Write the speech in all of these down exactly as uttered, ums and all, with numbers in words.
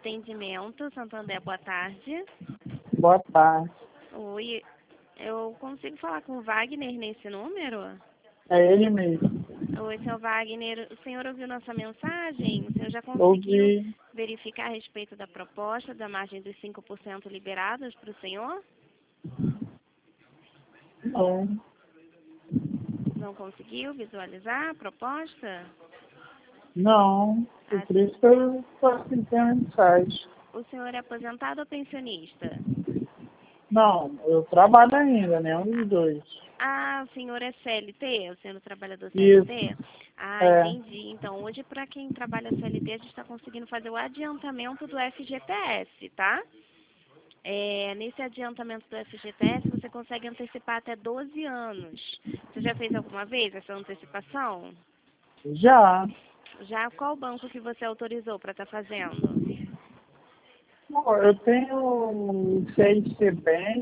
Atendimento, Santander, boa tarde. Boa tarde. Oi, eu consigo falar com o Wagner nesse número? É ele mesmo. Oi, seu Wagner, o senhor ouviu nossa mensagem? O senhor já conseguiu Ouvi. verificar a respeito da proposta, da margem dos cinco por cento liberados para o senhor? Não. Não conseguiu visualizar a proposta? Não. Ah, Por isso que eu facilitei a mensagem. o senhor é aposentado ou pensionista? Não, eu trabalho ainda, né? Um dos dois. Ah, o senhor é C L T? O senhor é trabalhador Isso. C L T? Ah, É. entendi. Então, hoje, para quem trabalha C L T, a gente está conseguindo fazer o adiantamento do F G T S, tá? É, nesse adiantamento do F G T S, você consegue antecipar até doze anos. Você já fez alguma vez essa antecipação? Já. Já? Qual banco que você autorizou para estar fazendo? Bom, eu tenho C I C Bank.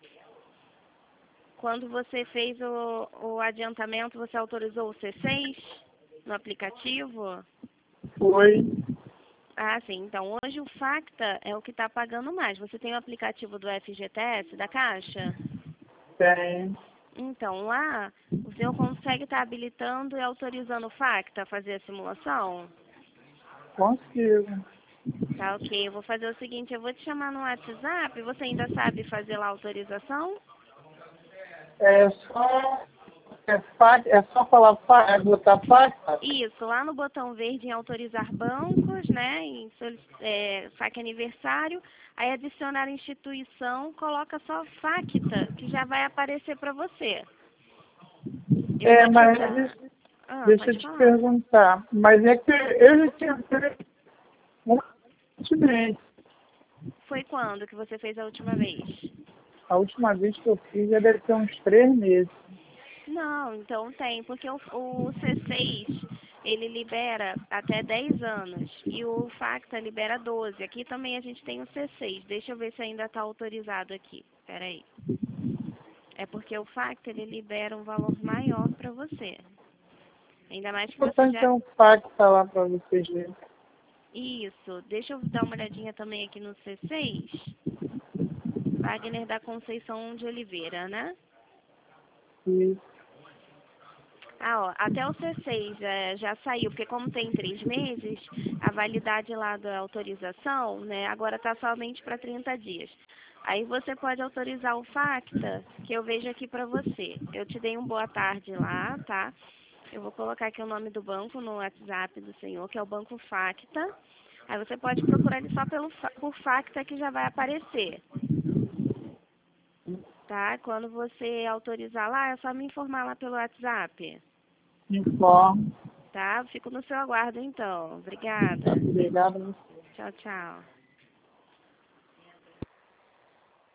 Quando você fez o, o adiantamento, você autorizou o C seis no aplicativo? Foi. Ah, sim. Então, hoje o Facta é o que está pagando mais. Você tem o aplicativo do F G T S, da Caixa? Tem. Então, lá, o senhor consegue estar habilitando e autorizando o Facta a fazer a simulação? Consigo. Tá, ok. Eu vou fazer o seguinte, eu vou te chamar no WhatsApp. Você ainda sabe fazer lá a autorização? É só. É, fa... é só falar fa... é botar faca? Isso, lá no botão verde em autorizar bancos, né, em solic- é, saque aniversário, aí adicionar instituição, coloca só Facta, que já vai aparecer para você. Eu É, vou te mas dar... deixa, Ah, deixa eu pode te falar. perguntar. Mas é que eu já tinha feito um acidente. Foi quando que você fez a última vez? A última vez que eu fiz já deve ter uns três meses. Não, então tem, porque o, o C seis, ele libera até dez anos e o Facta libera doze. Aqui também a gente tem o C seis. Deixa eu ver se ainda está autorizado aqui. Espera aí. É porque o Facta, ele libera um valor maior para você. Ainda mais que Vou você botar já... então um fax lá para vocês verem. Isso. Deixa eu dar uma olhadinha também aqui no C seis. Wagner da Conceição de Oliveira, né? Isso. Ah, ó, até o C seis é, já saiu, porque como tem três meses, a validade lá da autorização, né, agora está somente para trinta dias. Aí você pode autorizar o Facta, que eu vejo aqui para você. Eu te dei um boa tarde lá, tá? Eu vou colocar aqui o nome do banco no WhatsApp do senhor, que é o Banco Facta. Aí você pode procurar ele só pelo, fa- por Facta que já vai aparecer, tá? Quando você autorizar lá, é só me informar lá pelo WhatsApp. Informo. Tá? Fico no seu aguardo, então. Obrigada. Obrigado. Tchau, tchau.